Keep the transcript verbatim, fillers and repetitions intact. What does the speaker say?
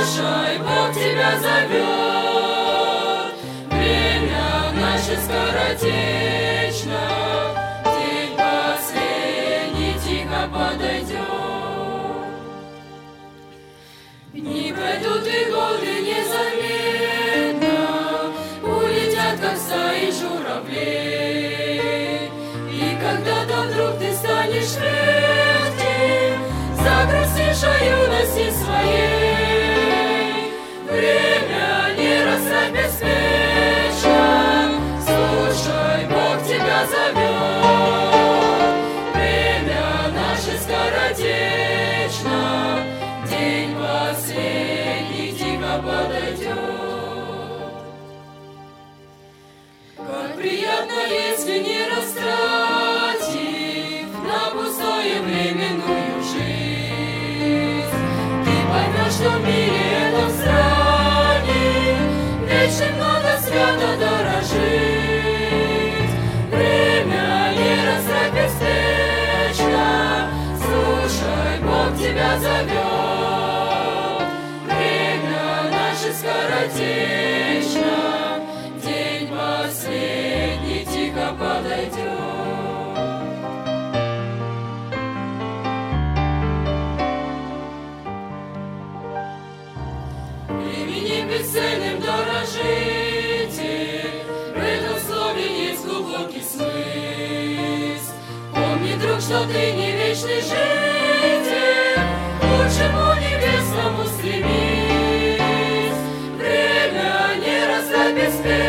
Слушай, Бог тебя зовет, время наше скоротечно, день последний тихо подойдет. Дни пройдут и годы незаметно улетят, как стаи журавлей. И когда-то вдруг ты станешь редким, загрустишь о юности своей. Время не расстать беспечно, слушай, Бог тебя зовет. Время наше скоротечно, день последний тихо подойдет. Как приятно, если не растратив на пустое временную жизнь, ты поймешь, что в мире этом странен вечным много свято дорожить. Время не растрать беспечно, слушай, Бог тебя зовет. Время наше скоротечно, день последний тихо подойдет. Временем бесценным дорожите, в этом слове есть глубокий смысл. Помни, друг, что ты не вечный житель, к лучшему небесному стремись. Время не расстать беспечно,